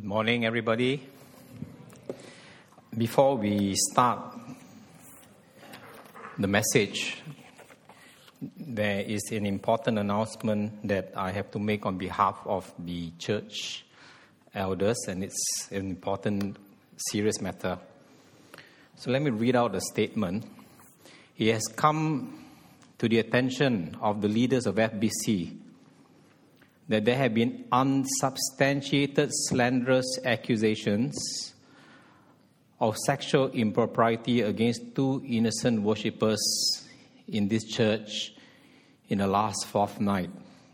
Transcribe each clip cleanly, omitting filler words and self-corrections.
Morning, everybody. Before we start the message, there is an important announcement that I have to make on behalf of the church elders, and it's an important, serious matter. So let me read out the statement. It has come to the attention of the leaders of FBC that there have been unsubstantiated slanderous accusations of sexual impropriety against two innocent worshippers in this church in the last fortnight.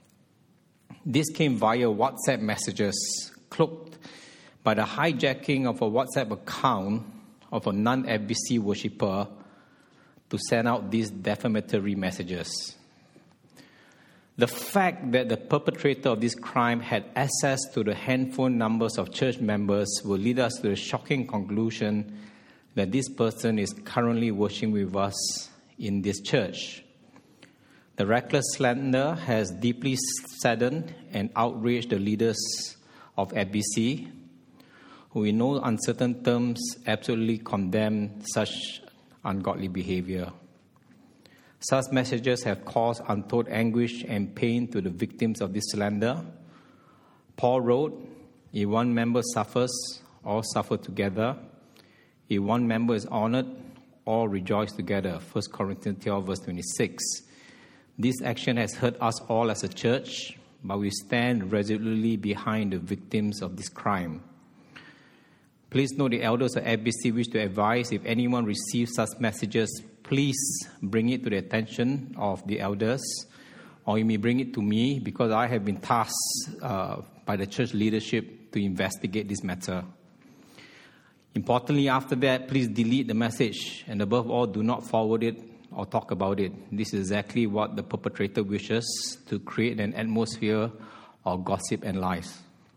This came via WhatsApp messages cloaked by the hijacking of a WhatsApp account of a non-FBC worshipper to send out these defamatory messages. The fact that the perpetrator of this crime had access to the handphone numbers of church members will lead us to the shocking conclusion that this person is currently worshiping with us in this church. The reckless slander has deeply saddened and outraged the leaders of FBC, who in no uncertain terms absolutely condemn such ungodly behavior. Such messages have caused untold anguish and pain to the victims of this slander. Paul wrote, if one member suffers, all suffer together. If one member is honored, all rejoice together. 1 Corinthians 12, verse 26. This action has hurt us all as a church, but we stand resolutely behind the victims of this crime. Please note the elders of FBC wish to advise if anyone receives such messages, please bring it to the attention of the elders, or you may bring it to me because I have been tasked by the church leadership to investigate this matter. Importantly, after that, please delete the message, and above all, do not forward it or talk about it. This is exactly what the perpetrator wishes, to create an atmosphere of gossip and lies.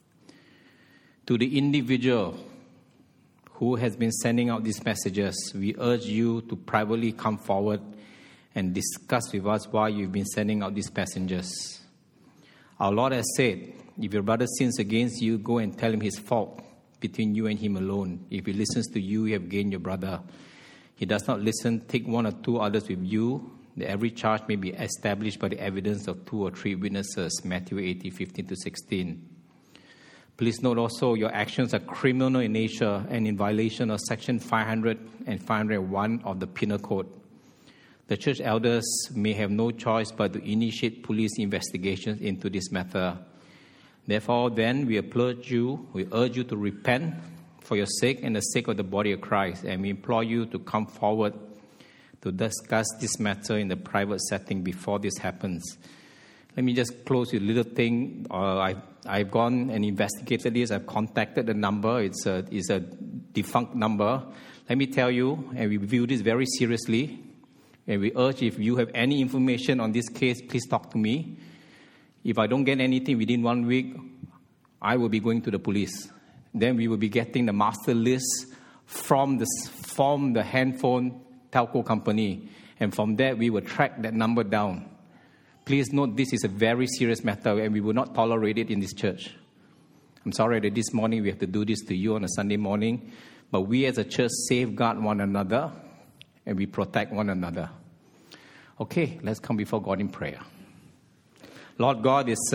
To the individual who has been sending out these messages, we urge you to privately come forward and discuss with us why you've been sending out these messages. Our Lord has said, if your brother sins against you, go and tell him his fault between you and him alone. If he listens to you, you have gained your brother. He does not listen, take one or two others with you, that every charge may be established by the evidence of 2 or 3 witnesses. Matthew 18:15-16. Please note also your actions are criminal in nature and in violation of Section 500 and 501 of the Penal Code. The church elders may have no choice but to initiate police investigations into this matter. Therefore, then, we urge you to repent for your sake and the sake of the body of Christ, and we implore you to come forward to discuss this matter in the private setting before this happens. Let me just close with a little thing. I've gone and investigated this. I've contacted the number. It's a defunct number. Let me tell you, and we view this very seriously, and we urge if you have any information on this case, please talk to me. If I don't get anything within 1 week, I will be going to the police. Then we will be getting the master list from the handphone telco company, and from that we will track that number down. Please note this is a very serious matter and we will not tolerate it in this church. I'm sorry that this morning we have to do this to you on a Sunday morning, but we as a church safeguard one another and we protect one another. Okay, let's come before God in prayer. Lord God, it's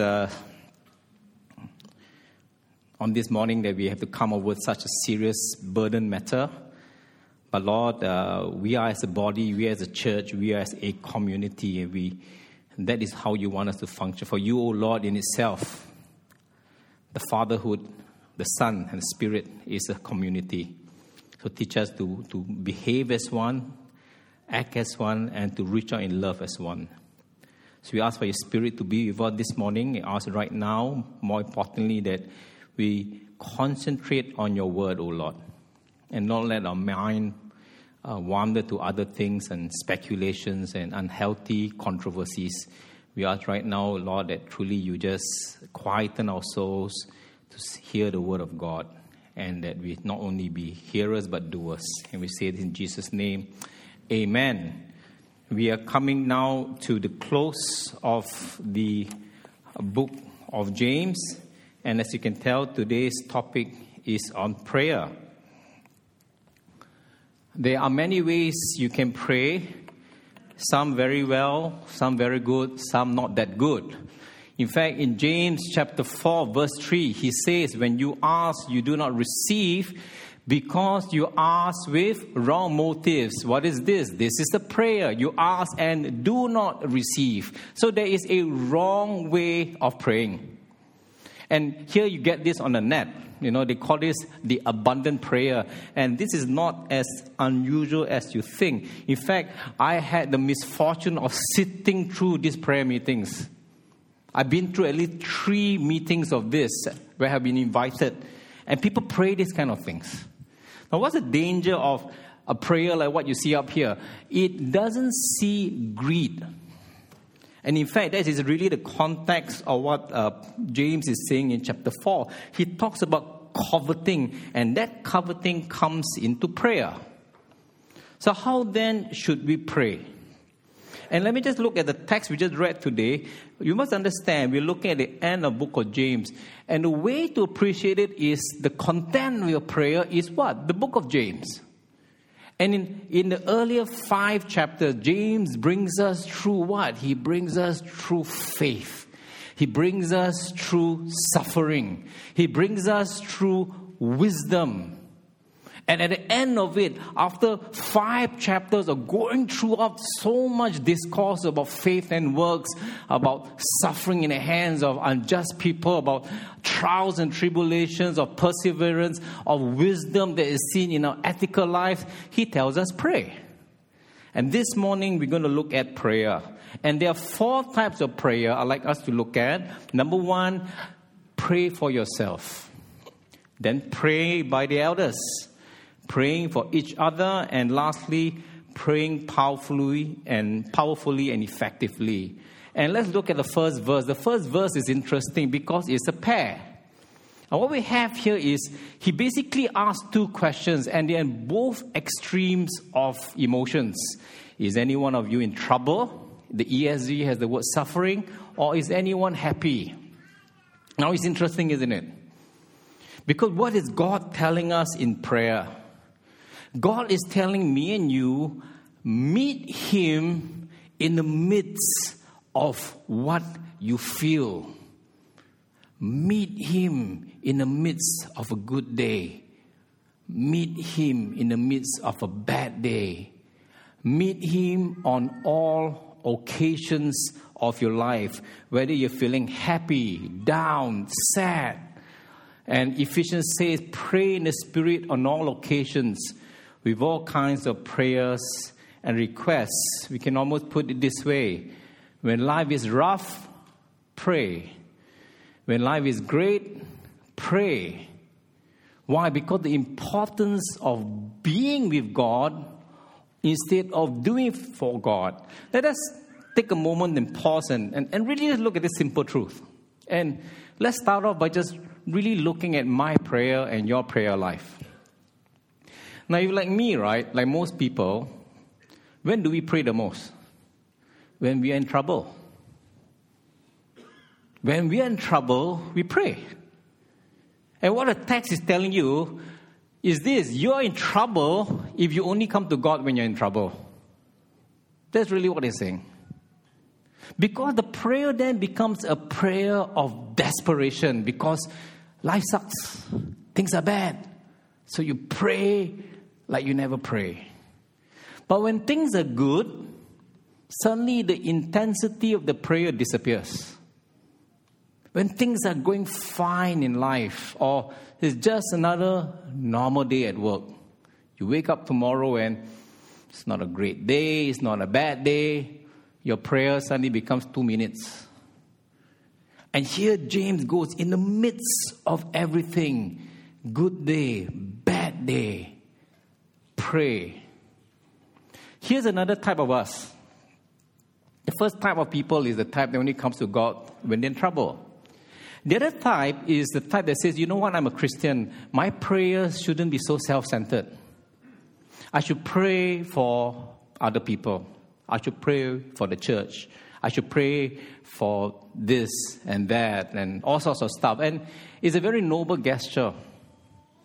on this morning that we have to come up with such a serious burden matter. But Lord, we are as a body, we are as a church, we are as a community, and that is how you want us to function. For you, O Lord, in itself, the fatherhood, the Son, and the Spirit is a community. So teach us to behave as one, act as one, and to reach out in love as one. So we ask for your Spirit to be with us this morning. We ask right now, more importantly, that we concentrate on your word, O Lord, and not let our mind wander to other things and speculations and unhealthy controversies. We ask right now, Lord, that truly you just quieten our souls to hear the word of God, and that we not only be hearers but doers. And we say it in Jesus' name, amen. We are coming now to the close of the book of James, and as you can tell, today's topic is on prayer. There are many ways you can pray. Some very well, some very good, some not that good. In fact, in James chapter 4, verse 3, he says, when you ask, you do not receive because you ask with wrong motives. What is this? This is the prayer. You ask and do not receive. So there is a wrong way of praying. And here you get this on the net. You know, they call this the abundant prayer. And this is not as unusual as you think. In fact, I had the misfortune of sitting through these prayer meetings. I've been through at least 3 meetings of this where I've been invited. And people pray these kind of things. Now, what's the danger of a prayer like what you see up here? It doesn't see greed. And in fact, that is really the context of what James is saying in chapter 4. He talks about coveting, and that coveting comes into prayer. So how then should we pray? And let me just look at the text we just read today. You must understand, we're looking at the end of the book of James. And the way to appreciate it is the content of your prayer is what? The book of James. And in the earlier 5 chapters, James brings us through what? He brings us through faith. He brings us through suffering. He brings us through wisdom. And at the end of it, after 5 chapters of going throughout so much discourse about faith and works, about suffering in the hands of unjust people, about trials and tribulations, of perseverance, of wisdom that is seen in our ethical life, he tells us pray. And this morning we're going to look at prayer. And there are 4 types of prayer I'd like us to look at. Number 1, pray for yourself. Then pray by the elders. Praying for each other, and lastly, praying powerfully and effectively. And let's look at the first verse. The first verse is interesting because it's a pair. And what we have here is he basically asks 2 questions, and they're in both extremes of emotions. Is any one of you in trouble? The ESV has the word suffering. Or is anyone happy? Now it's interesting, isn't it? Because what is God telling us in prayer? God is telling me and you, meet Him in the midst of what you feel. Meet Him in the midst of a good day. Meet Him in the midst of a bad day. Meet Him on all occasions of your life, whether you're feeling happy, down, sad. And Ephesians says, pray in the Spirit on all occasions, with all kinds of prayers and requests. We can almost put it this way. When life is rough, pray. When life is great, pray. Why? Because the importance of being with God instead of doing for God. Let us take a moment and pause and really just look at this simple truth. And let's start off by just really looking at my prayer and your prayer life. Now, you're like me, right? Like most people, when do we pray the most? When we are in trouble. When we are in trouble, we pray. And what the text is telling you is this: you're in trouble if you only come to God when you're in trouble. That's really what it's saying. Because the prayer then becomes a prayer of desperation, because life sucks. Things are bad. So you pray like you never pray. But when things are good, suddenly the intensity of the prayer disappears. When things are going fine in life, or it's just another normal day at work, you wake up tomorrow and it's not a great day, it's not a bad day, your prayer suddenly becomes 2 minutes. And here James goes, in the midst of everything, good day, bad day, pray. Here's another type of us. The first type of people is the type that only comes to God when they're in trouble. The other type is the type that says, you know what, I'm a Christian. My prayers shouldn't be so self-centered. I should pray for other people. I should pray for the church. I should pray for this and that and all sorts of stuff. And it's a very noble gesture.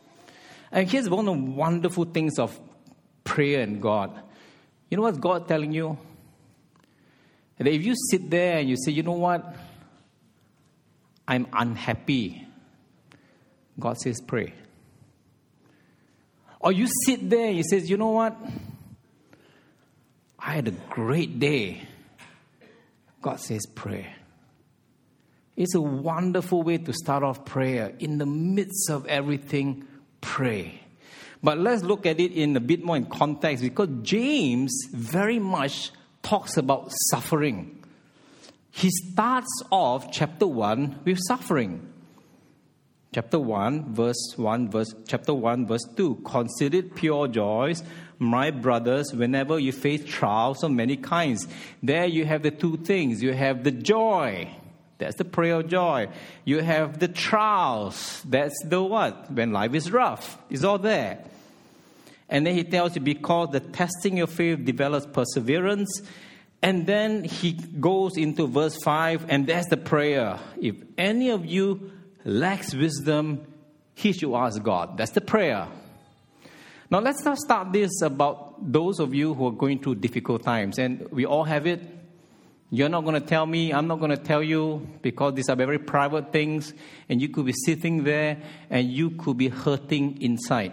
And here's one of the wonderful things of prayer and God. You know what's God telling you? That if you sit there and you say, you know what? I'm unhappy. God says, pray. Or you sit there and you say, you know what? I had a great day. God says, pray. It's a wonderful way to start off prayer. In the midst of everything, pray. But let's look at it in a bit more in context, because James very much talks about suffering. He starts off chapter 1 with suffering. Chapter 1, verse 2. Consider it pure joy, my brothers, whenever you face trials of many kinds. There you have the two things. You have the joy. That's the prayer of joy. You have the trials. That's the what? When life is rough. It's all there. And then he tells you, because the testing of faith develops perseverance. And then he goes into verse 5, and that's the prayer. If any of you lacks wisdom, he should ask God. That's the prayer. Now let's now start this about those of you who are going through difficult times. And we all have it. You're not going to tell me, I'm not going to tell you, because these are very private things. And you could be sitting there and you could be hurting inside.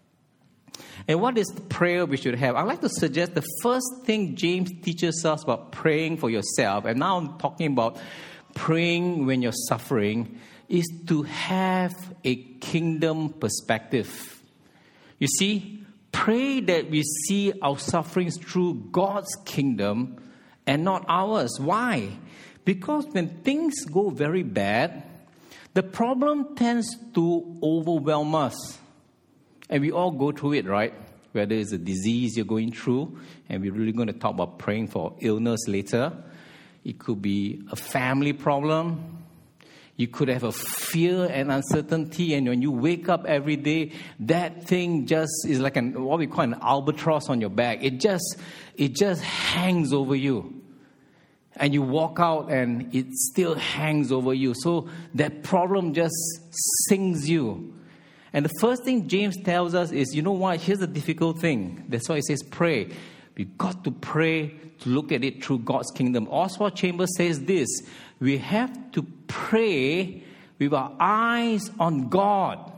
And what is the prayer we should have? I'd like to suggest the first thing James teaches us about praying for yourself, and now I'm talking about praying when you're suffering, is to have a kingdom perspective. You see, pray that we see our sufferings through God's kingdom and not ours. Why? Because when things go very bad, the problem tends to overwhelm us. And we all go through it, right? Whether it's a disease you're going through, and we're really going to talk about praying for illness later. It could be a family problem. You could have a fear and uncertainty, and when you wake up every day, that thing just is like what we call an albatross on your back. It just hangs over you. And you walk out and it still hangs over you. So that problem just sings you. And the first thing James tells us is, you know what, here's the difficult thing. That's why he says pray. We've got to pray to look at it through God's kingdom. Oswald Chambers says this: we have to pray with our eyes on God,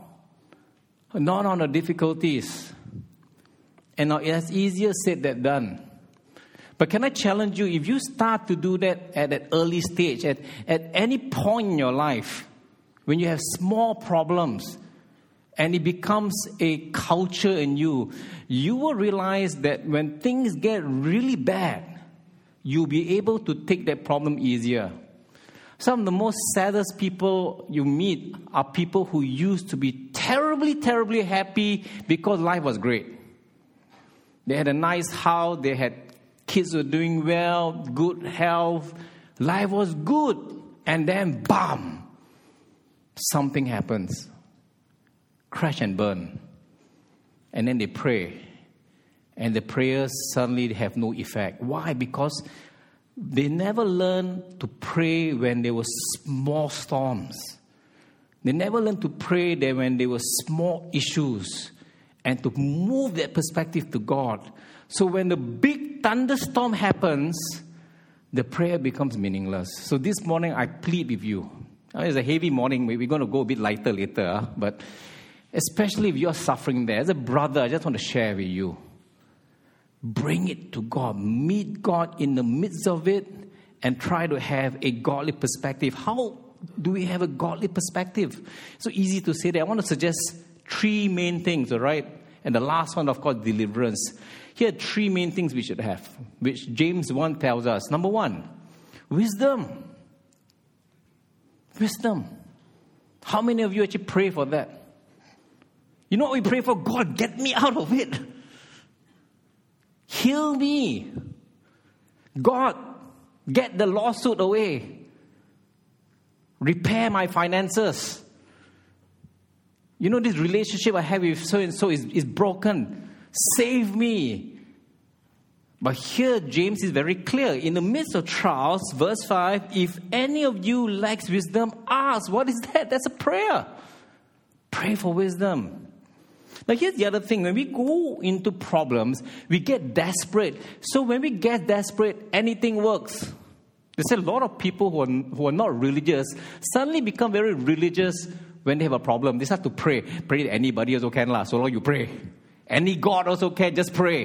not on the difficulties. And now it's easier said than done. But can I challenge you, if you start to do that at an early stage, at any point in your life, when you have small problems, and it becomes a culture in you, you will realize that when things get really bad, you'll be able to take that problem easier. Some of the most saddest people you meet are people who used to be terribly, terribly happy because life was great. They had a nice house, they had kids who were doing well, good health, life was good. And then, bam, something happens. Crash and burn. And then they pray. And the prayers suddenly have no effect. Why? Because they never learned to pray when there were small storms. They never learned to pray that when there were small issues, and to move that perspective to God. So when the big thunderstorm happens, the prayer becomes meaningless. So this morning I plead with you. It's a heavy morning. We're going to go a bit lighter later. But especially if you're suffering there, as a brother, I just want to share with you. Bring it to God. Meet God in the midst of it and try to have a godly perspective. How do we have a godly perspective? It's so easy to say that. I want to suggest 3 main things, all right? And the last one, of course, deliverance. Here are 3 main things we should have, which James 1 tells us. Number 1, wisdom. Wisdom. How many of you actually pray for that? You know what we pray for? God, get me out of it. Heal me. God, get the lawsuit away. Repair my finances. You know, this relationship I have with so-and-so is broken. Save me. But here, James is very clear. In the midst of trials, verse 5, if any of you lacks wisdom, ask. What is that? That's a prayer. Pray for wisdom. Now, here's the other thing. When we go into problems, we get desperate. So when we get desperate, anything works. There's a lot of people who are not religious suddenly become very religious when they have a problem. They start to pray. Pray to anybody also can, so long you pray. Any God also can, just pray.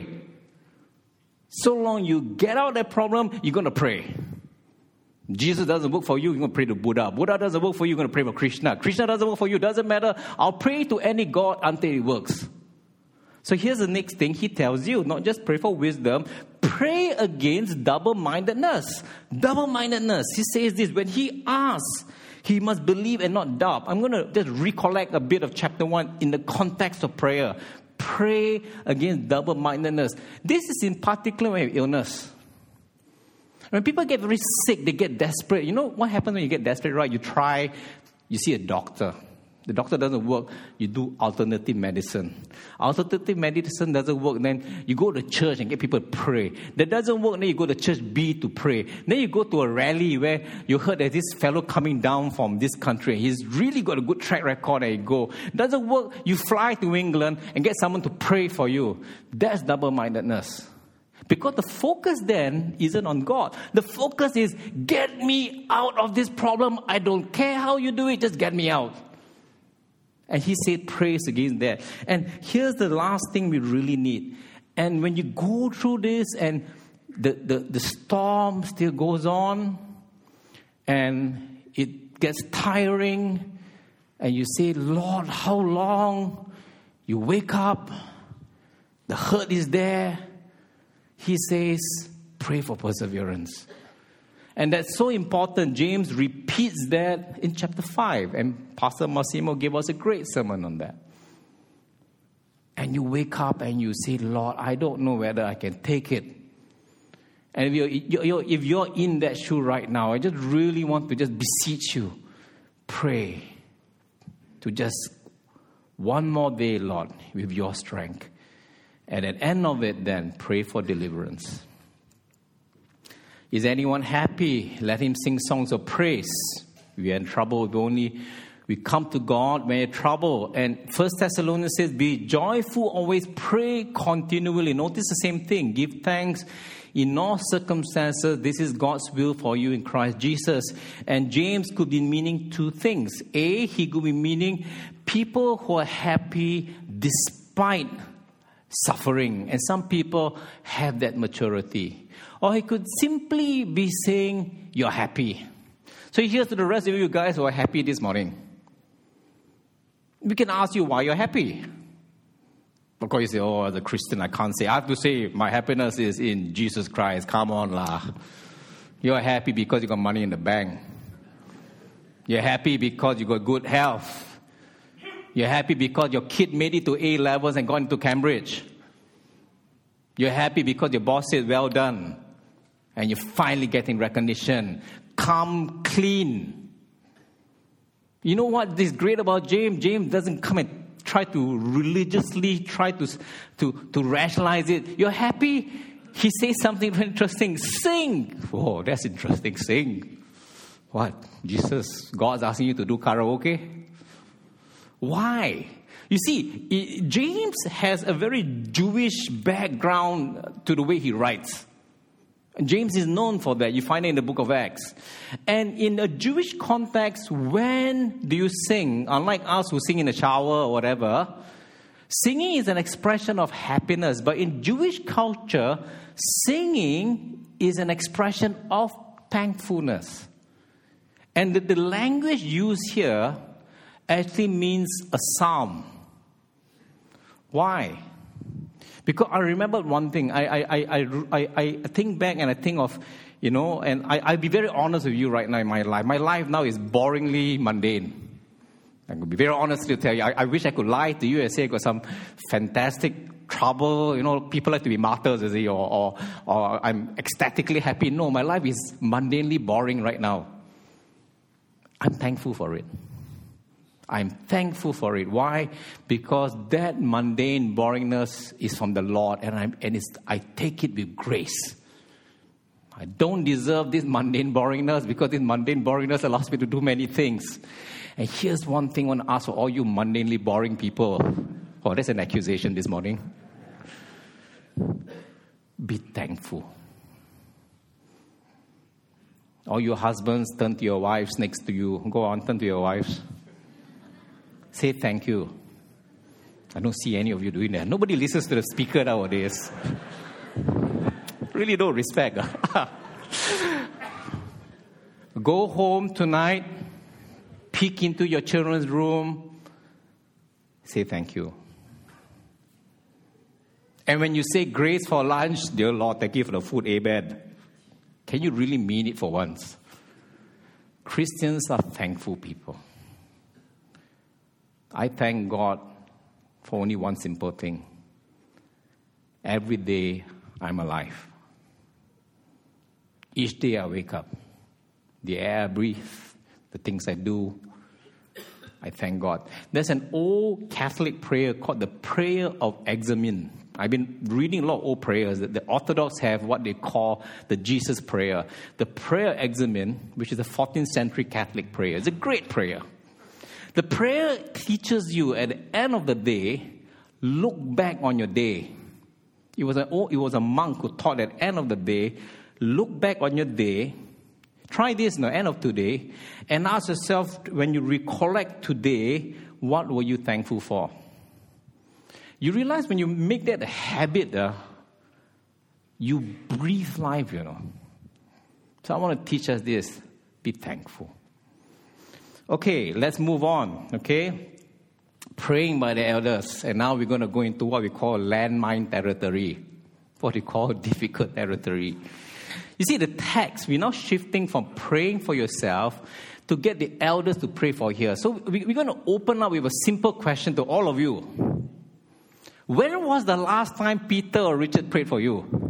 So long you get out of that problem, you're going to pray. Jesus doesn't work for you, you're going to pray to Buddha. Buddha doesn't work for you, you're going to pray for Krishna. Krishna doesn't work for you, doesn't matter. I'll pray to any God until it works. So here's the next thing he tells you. Not just pray for wisdom, pray against double-mindedness. Double-mindedness. He says this, when he asks, he must believe and not doubt. I'm going to just recollect a bit of chapter 1 in the context of prayer. Pray against double-mindedness. This is in particular when you have illness. When people get very sick, they get desperate. You know what happens when you get desperate, right? You see a doctor. The doctor doesn't work, you do alternative medicine. Alternative medicine doesn't work, then you go to church and get people to pray. That doesn't work, then you go to church B to pray. Then you go to a rally where you heard that this fellow coming down from this country. He's really got a good track record, and you go. Doesn't work, you fly to England and get someone to pray for you. That's double-mindedness. Because the focus then isn't on God. The focus is, get me out of this problem. I don't care how you do it, just get me out. And he said, praise against that. And here's the last thing we really need. And when you go through this and the storm still goes on and it gets tiring and you say, Lord, how long? You wake up, the hurt is there. He says, pray for perseverance. And that's so important. James repeats that in chapter 5. And Pastor Massimo gave us a great sermon on that. And you wake up and you say, Lord, I don't know whether I can take it. And if you're in that shoe right now, I just really want to just beseech you. Pray to just one more day, Lord, with your strength. And at the end of it, then, pray for deliverance. Is anyone happy? Let him sing songs of praise. We are in trouble. We come to God when we're in trouble. And 1 Thessalonians says, be joyful, always pray continually. Notice the same thing. Give thanks in all circumstances. This is God's will for you in Christ Jesus. And James could be meaning two things. A, he could be meaning people who are happy despite suffering. And some people have that maturity. Or he could simply be saying, you're happy. So here's to the rest of you guys who are happy this morning. We can ask you why you're happy. Of course, you say, oh, as a Christian, I can't say. I have to say, my happiness is in Jesus Christ. Come on, lah. You're happy because you got money in the bank. You're happy because you got good health. You're happy because your kid made it to A levels and got into Cambridge. You're happy because your boss said, well done. And you're finally getting recognition. Come clean. You know what is great about James? James doesn't come and try to religiously try to rationalize it. You're happy? He says something very interesting. Sing. Oh, that's interesting. Sing. What? Jesus, God's asking you to do karaoke? Why? You see, James has a very Jewish background to the way he writes. James is known for that. You find it in the book of Acts. And in a Jewish context, when do you sing? Unlike us who sing in the shower or whatever, singing is an expression of happiness. But in Jewish culture, singing is an expression of thankfulness. And the language used here actually means a psalm. Why? Because I remember one thing. I think back and I think of, and I'll be very honest with you right now in my life. My life now is boringly mundane. I'm going to be very honest to tell you. I wish I could lie to you and say I got some fantastic trouble. People like to be martyrs, you see, or I'm ecstatically happy. No, my life is mundanely boring right now. I'm thankful for it. I'm thankful for it. Why? Because that mundane boringness is from the Lord, and I take it with grace. I don't deserve this mundane boringness because this mundane boringness allows me to do many things. And here's one thing I want to ask for all you mundanely boring people who Oh, that's an accusation this morning. Be thankful. All your husbands, turn to your wives next to you. Go on, turn to your wives. Say thank you. I don't see any of you doing that. Nobody listens to the speaker nowadays. Really no respect. Go home tonight, peek into your children's room, say thank you. And when you say grace for lunch, dear Lord, thank you for the food, amen. Can you really mean it for once? Christians are thankful people. I thank God for only one simple thing. Every day I'm alive. Each day I wake up. The air I breathe, the things I do, I thank God. There's an old Catholic prayer called the Prayer of Examen. I've been reading a lot of old prayers. The Orthodox have what they call the Jesus prayer. The Prayer of Examen, which is a 14th century Catholic prayer. It's a great prayer. The prayer teaches you at the end of the day, look back on your day. It was a monk who taught at the end of the day, look back on your day. Try this at the end of today and ask yourself, when you recollect today, what were you thankful for? You realize when you make that a habit, you breathe life, So I want to teach us this. Be thankful. Okay, let's move on, okay? Praying by the elders. And now we're going to go into what we call landmine territory. What we call difficult territory. You see, the text, we're now shifting from praying for yourself to get the elders to pray for here. So we're going to open up with a simple question to all of you. When was the last time Peter or Richard prayed for you?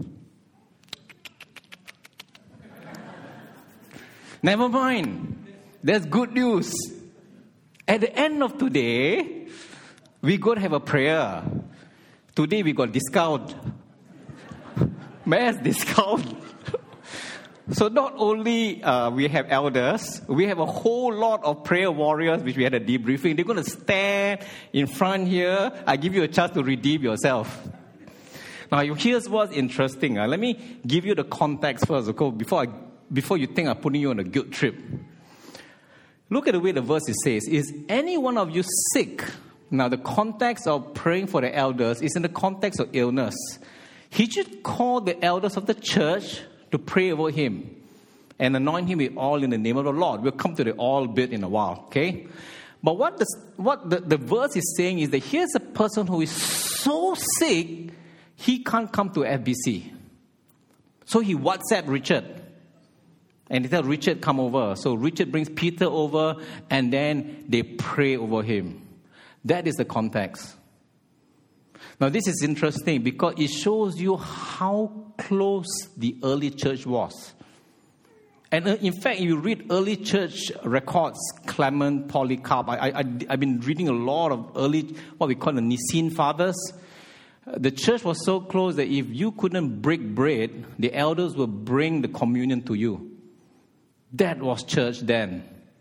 Never mind. There's good news. At the end of today, we're going to have a prayer. Today we got discount. Mass discount. So not only we have elders, we have a whole lot of prayer warriors, which we had a debriefing. They're going to stand in front here. I give you a chance to redeem yourself. Now, here's what's interesting. Let me give you the context first, okay, before you think I'm putting you on a guilt trip. Look at the way the verse says, is any one of you sick? Now, the context of praying for the elders is in the context of illness. He should call the elders of the church to pray over him and anoint him with oil in the name of the Lord. We'll come to the oil bit in a while, okay? But what the verse is saying is that here's a person who is so sick, he can't come to FBC. So he WhatsApp Richard. And he tells Richard, come over. So Richard brings Peter over, and then they pray over him. That is the context. Now, this is interesting because it shows you how close the early church was. And in fact, if you read early church records, Clement, Polycarp, I've been reading a lot of early, what we call the Nicene Fathers. The church was so close that if you couldn't break bread, the elders would bring the communion to you. That was church then.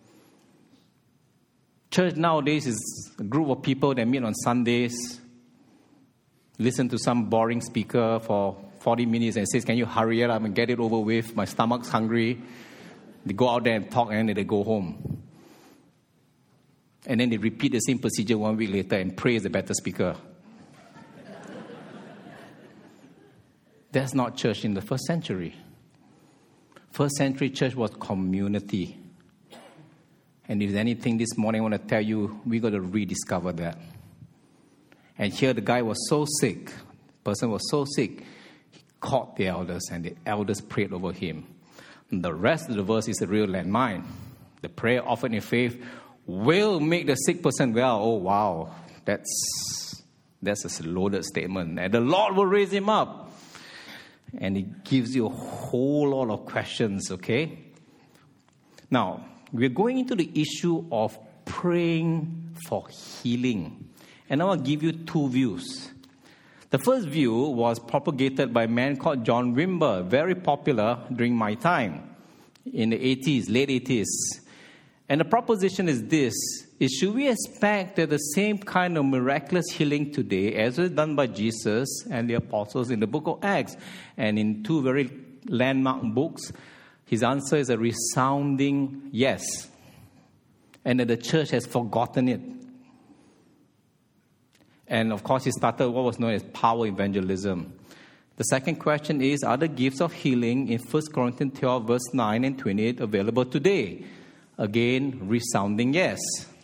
Church nowadays is a group of people that meet on Sundays, listen to some boring speaker for 40 minutes and says, can you hurry it up and get it over with? My stomach's hungry. They go out there and talk and then they go home. And then they repeat the same procedure 1 week later and praise the better speaker. That's not church in the first century. First century church was community. And if there's anything this morning I want to tell you, we got to rediscover that. And here the guy was so sick, the person was so sick, he called the elders and the elders prayed over him. And the rest of the verse is a real landmine. The prayer offered in faith will make the sick person well. Oh, wow. That's a loaded statement. And the Lord will raise him up. And it gives you a whole lot of questions, okay? Now, we're going into the issue of praying for healing. And I will give you two views. The first view was propagated by a man called John Wimber, very popular during my time in the 80s, late 80s. And the proposition is this, is should we expect that the same kind of miraculous healing today as was done by Jesus and the apostles in the book of Acts and in two very landmark books? His answer is a resounding yes. And that the church has forgotten it. And of course, he started what was known as power evangelism. The second question is, are the gifts of healing in 1 Corinthians 12, verse 9 and 28 available today? Again, resounding yes.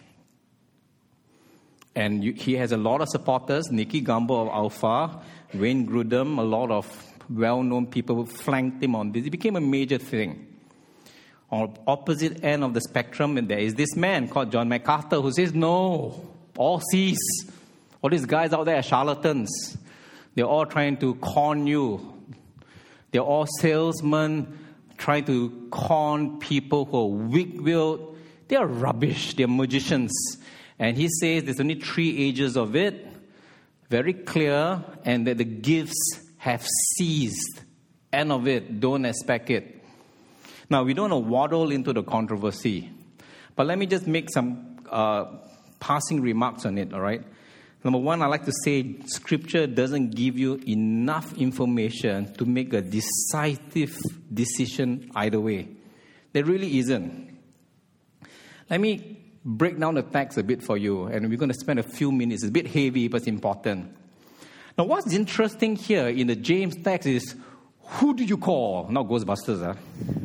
And he has a lot of supporters. Nicky Gambo of Alpha, Wayne Grudem, a lot of well-known people flanked him on this. It became a major thing. On the opposite end of the spectrum, there is this man called John MacArthur who says, no, all cease. All these guys out there are charlatans. They're all trying to con you. They're all salesmen trying to con people who are weak-willed. They are rubbish. They're magicians. And he says there's only 3 ages of it, very clear, and that the gifts have ceased. End of it. Don't expect it. Now, we don't want to waddle into the controversy, but let me just make some passing remarks on it, all right? Number one, I like to say Scripture doesn't give you enough information to make a decisive decision either way. There really isn't. Let me break down the text a bit for you, and we're going to spend a few minutes. It's a bit heavy, but it's important. Now, what's interesting here in the James text is, who do you call? Not Ghostbusters, huh?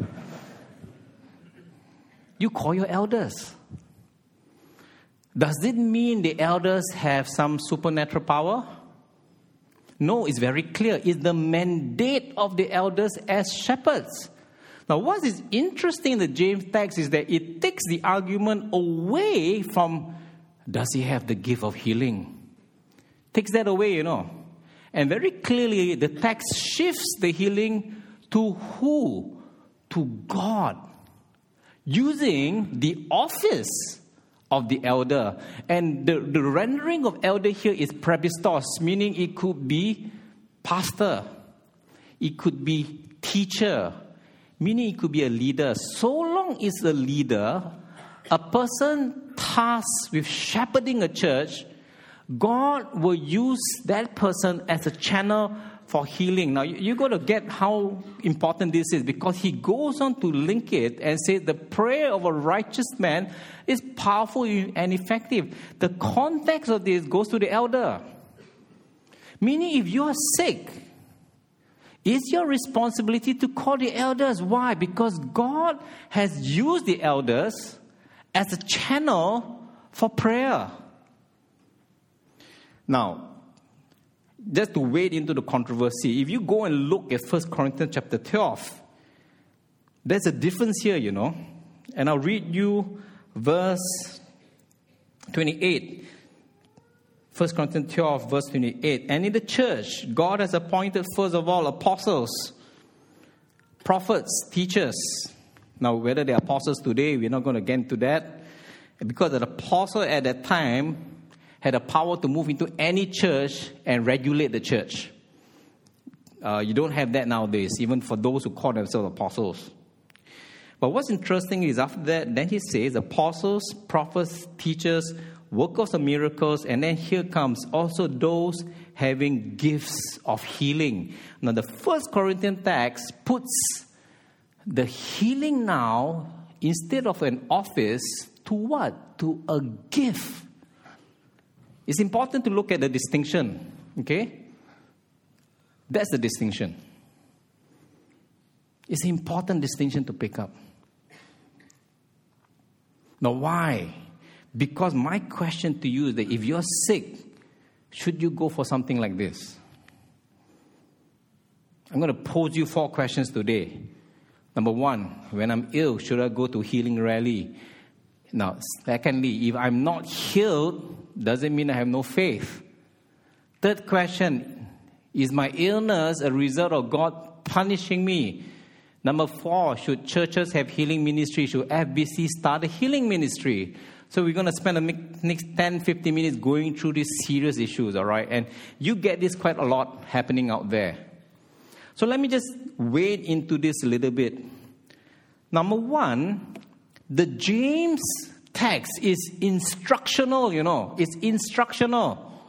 You call your elders. Does it mean the elders have some supernatural power? No, it's very clear. It's the mandate of the elders as shepherds. Now, what is interesting in the James text is that it takes the argument away from, does he have the gift of healing? Takes that away, you know. And very clearly, the text shifts the healing to who? To God. Using the office of the elder. And the rendering of elder here is presbyteros, meaning it could be pastor. It could be teacher, meaning it could be a leader. So long as a leader, a person tasked with shepherding a church, God will use that person as a channel for healing. Now, you got to get how important this is, because he goes on to link it and say the prayer of a righteous man is powerful and effective. The context of this goes to the elder. Meaning, if you are sick, it's your responsibility to call the elders. Why? Because God has used the elders as a channel for prayer. Now, just to wade into the controversy, if you go and look at 1 Corinthians chapter 12, there's a difference here, you know. And I'll read you verse 28. 1 Corinthians 12, verse 28. And in the church, God has appointed first of all apostles, prophets, teachers. Now, whether they're apostles today, we're not going to get into that. Because an apostle at that time had a power to move into any church and regulate the church. You don't have that nowadays, even for those who call themselves apostles. But what's interesting is after that, then he says apostles, prophets, teachers, workers of miracles, and then here comes also those having gifts of healing. Now the 1 Corinthians text puts the healing now, instead of an office, to what? To a gift. It's important to look at the distinction, okay? That's the distinction. It's an important distinction to pick up. Now, why? Because my question to you is that if you're sick, should you go for something like this? I'm going to pose you 4 questions today. Number 1, when I'm ill, should I go to healing rally? Now, secondly, if I'm not healed, does it mean I have no faith? Third question, is my illness a result of God punishing me? Number 4, should churches have healing ministry? Should FBC start a healing ministry? So we're going to spend the next 10, 15 minutes going through these serious issues, all right? And you get this quite a lot happening out there. So let me just wade into this a little bit. Number 1, The James text is instructional, It's instructional.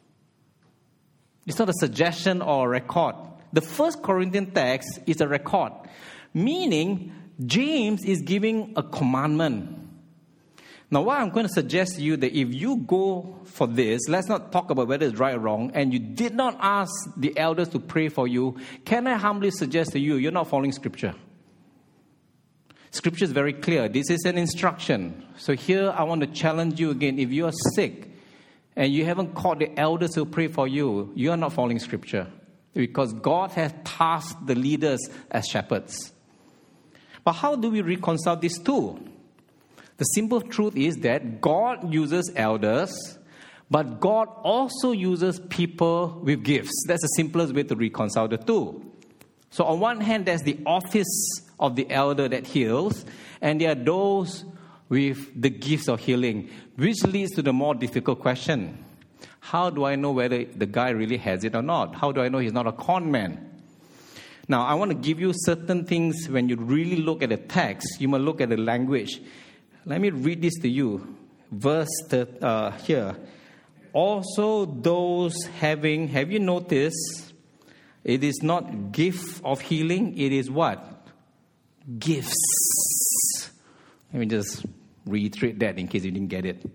It's not a suggestion or a record. The 1 Corinthians text is a record, meaning James is giving a commandment. Now, what I'm going to suggest to you that if you go for this, let's not talk about whether it's right or wrong, and you did not ask the elders to pray for you, can I humbly suggest to you, you're not following Scripture. Scripture is very clear. This is an instruction. So here I want to challenge you again. If you are sick and you haven't called the elders to pray for you, you are not following Scripture. Because God has tasked the leaders as shepherds. But how do we reconcile these two? The simple truth is that God uses elders, but God also uses people with gifts. That's the simplest way to reconcile the two. So on one hand, there's the office of the elder that heals, and there are those with the gifts of healing, which leads to the more difficult question. How do I know whether the guy really has it or not? How do I know he's not a con man? Now, I want to give you certain things. When you really look at the text, you must look at the language. Let me read this to you. Verse here. Also those having, have you noticed, it is not gift of healing, it is what? Gifts. Let me just reiterate that in case you didn't get it.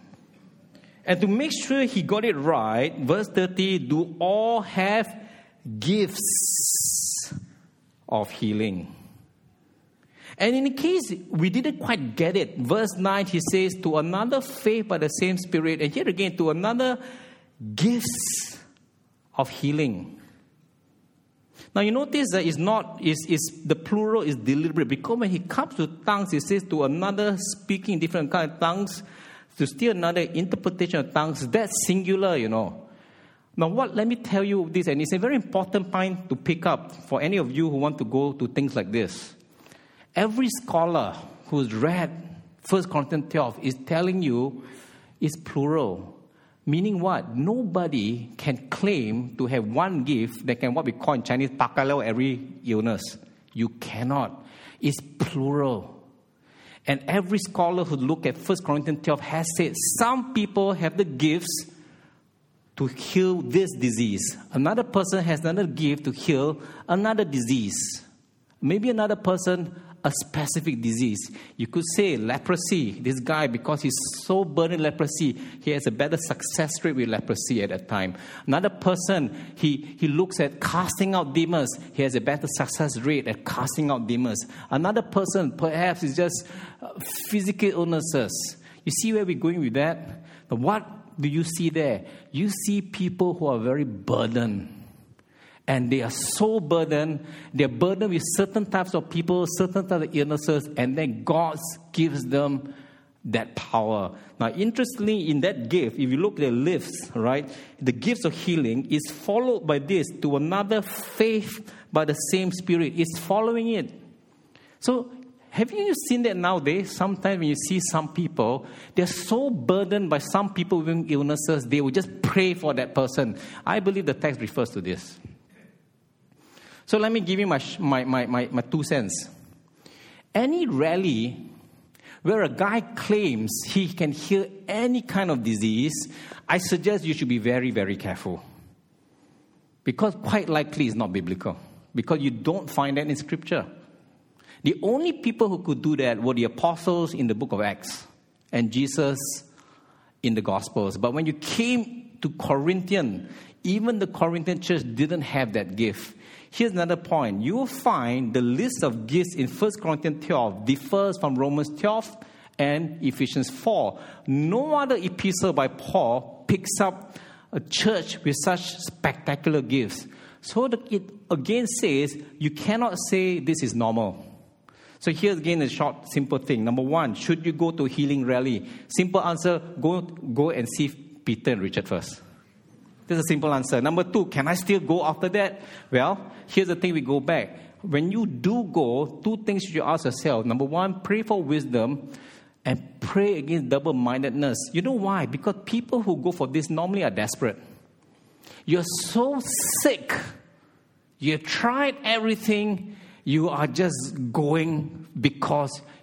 And to make sure he got it right, verse 30, do all have gifts of healing. And in the case we didn't quite get it, verse 9, he says, to another faith by the same Spirit. And here again, to another gifts of healing. Now you notice that the plural is deliberate. Because when he comes to tongues, he says to another speaking different kind of tongues, to still another interpretation of tongues. That's singular, Now let me tell you this, and it's a very important point to pick up for any of you who want to go to things like this. Every scholar who's read 1 Corinthians 12 is telling you it's plural. Meaning what? Nobody can claim to have one gift that can, what we call in Chinese, pakalao every illness. You cannot. It's plural. And every scholar who look at 1 Corinthians 12 has said some people have the gifts to heal this disease. Another person has another gift to heal another disease. Maybe another person, a specific disease. You could say leprosy. This guy, because he's so burdened with leprosy, he has a better success rate with leprosy at that time. Another person, he looks at casting out demons. He has a better success rate at casting out demons. Another person, perhaps, is just physical illnesses. You see where we're going with that? But what do you see there? You see people who are very burdened. And they are so burdened. They're burdened with certain types of people, certain types of illnesses, and then God gives them that power. Now, interestingly, in that gift, if you look at the lists, right, the gifts of healing is followed by this, to another faith by the same Spirit. It's following it. So, have you seen that nowadays? Sometimes when you see some people, they're so burdened by some people with illnesses, they will just pray for that person. I believe the text refers to this. So let me give you my 2 cents. Any rally where a guy claims he can heal any kind of disease, I suggest you should be very, very careful. Because quite likely it's not biblical. Because you don't find that in Scripture. The only people who could do that were the apostles in the book of Acts and Jesus in the Gospels. But when you came to Corinthian, even the Corinthian church didn't have that gift. Here's another point. You will find the list of gifts in 1 Corinthians 12 differs from Romans 12 and Ephesians 4. No other epistle by Paul picks up a church with such spectacular gifts. So it again says, you cannot say this is normal. So here's again a short, simple thing. Number one, should you go to a healing rally? Simple answer, go and see Peter and Richard first. That's a simple answer. Number two, can I still go after that? Well, here's the thing, we go back. When you do go, 2 things you should ask yourself. Number one, pray for wisdom and pray against double-mindedness. You know why? Because people who go for this normally are desperate. You're so sick. You've tried everything. You are just going because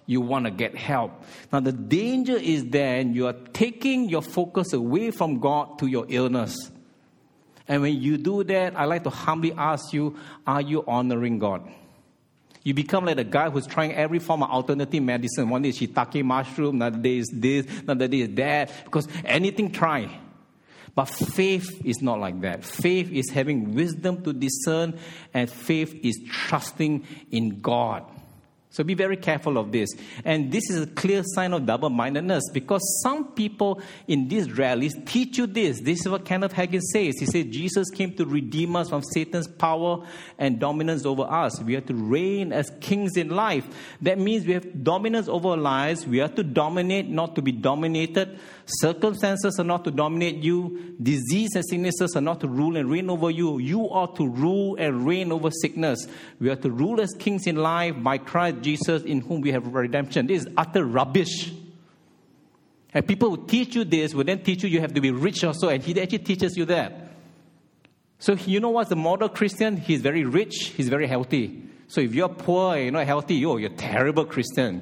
you want to get help. Now, the danger is then you are taking your focus away from God to your illness. And when you do that, I like to humbly ask you, are you honoring God? You become like the guy who's trying every form of alternative medicine. One day is shiitake mushroom, another day is this, another day is that. Because anything try. But faith is not like that. Faith is having wisdom to discern, and faith is trusting in God. So be very careful of this. And this is a clear sign of double-mindedness, because some people in these rallies teach you this. This is what Kenneth Hagin says. He said Jesus came to redeem us from Satan's power and dominance over us. We have to reign as kings in life. That means we have dominance over our lives. We have to dominate, not to be dominated. Circumstances are not to dominate you. Disease and sicknesses are not to rule and reign over you. You are to rule and reign over sickness. We are to rule as kings in life by Christ Jesus, in whom we have redemption. This is utter rubbish. And people who teach you this will then teach you have to be rich also, and he actually teaches you that. So you know what's the model Christian? He's very rich, he's very healthy. So if you're poor and you're not healthy, you're a terrible Christian.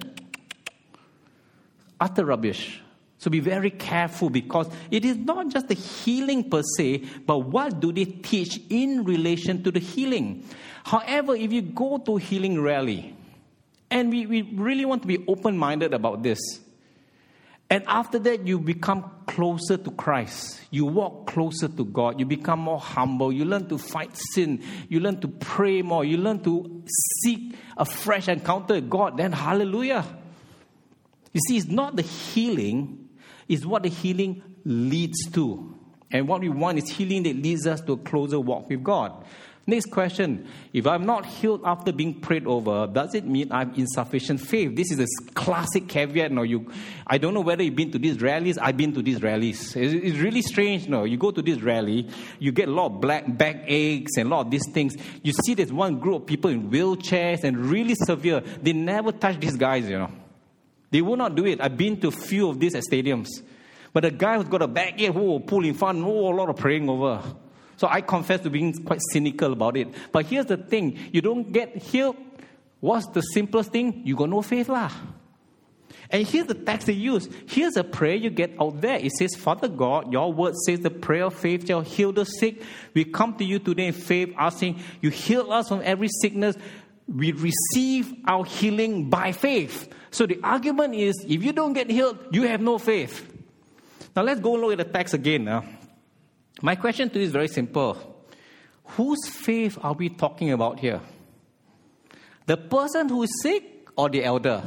Utter rubbish. So be very careful, because it is not just the healing per se, but what do they teach in relation to the healing? However, if you go to healing rally, and we really want to be open-minded about this, and after that you become closer to Christ, you walk closer to God, you become more humble, you learn to fight sin, you learn to pray more, you learn to seek a fresh encounter with God, then hallelujah. You see, it's not the healing, it's what the healing leads to. And what we want is healing that leads us to a closer walk with God. Next question. If I'm not healed after being prayed over, does it mean I have insufficient faith? This is a classic caveat. I don't know whether you've been to these rallies. I've been to these rallies. It's really strange. You go to this rally, you get a lot of back aches and a lot of these things. You see there's one group of people in wheelchairs and really severe. They never touch these guys, They will not do it. I've been to a few of these at stadiums. But the guy who's got a backache, pull in front, a lot of praying over. So I confess to being quite cynical about it. But here's the thing. You don't get healed. What's the simplest thing? You got no faith lah. And here's the text they use. Here's a prayer you get out there. It says, Father God, your word says the prayer of faith shall heal the sick. We come to you today in faith, asking you heal us from every sickness. We receive our healing by faith. So the argument is, if you don't get healed, you have no faith. Now let's go look at the text again. My question to you is very simple. Whose faith are we talking about here? The person who is sick or the elder?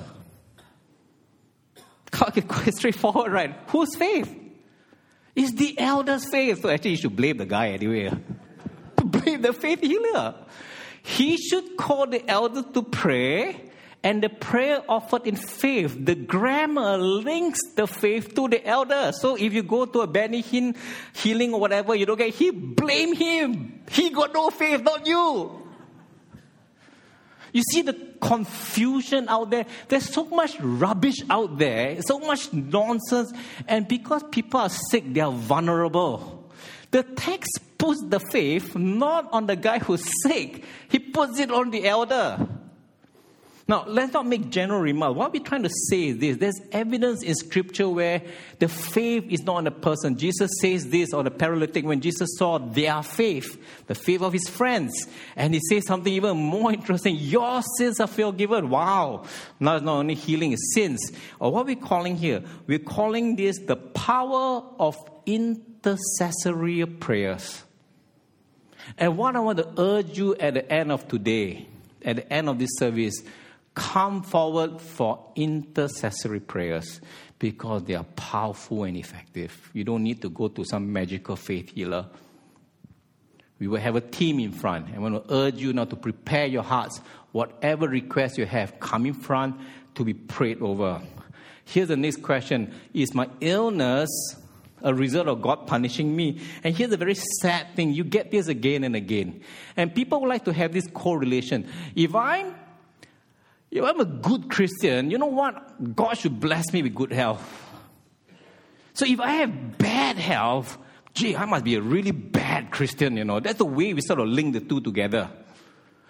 Okay, quite straightforward, right? Whose faith? It's the elder's faith. So actually you should blame the guy anyway. Blame the faith healer. He should call the elder to pray, and the prayer offered in faith. The grammar links the faith to the elder. So if you go to a Benny Hinn healing or whatever, you don't get healed, blame him. He got no faith, not you. You see the confusion out there. There's so much rubbish out there, so much nonsense. And because people are sick, they are vulnerable. The text puts the faith not on the guy who's sick. He puts it on the elder. Now, let's not make general remarks. What we're trying to say is this. There's evidence in Scripture where the faith is not on the person. Jesus says this on the paralytic when Jesus saw their faith, the faith of his friends. And he says something even more interesting. Your sins are forgiven. Wow. Now it's not only healing, it's sins. Or what we're calling here, we're calling this the power of intercessory prayers. And what I want to urge you at the end of today, at the end of this service, come forward for intercessory prayers because they are powerful and effective. You don't need to go to some magical faith healer. We will have a team in front. I want to urge you now to prepare your hearts. Whatever request you have, come in front to be prayed over. Here's the next question. Is my illness a result of God punishing me? And here's a very sad thing. You get this again and again. And people would like to have this correlation. If I'm a good Christian, you know what? God should bless me with good health. So if I have bad health, I must be a really bad Christian, That's the way we sort of link the two together.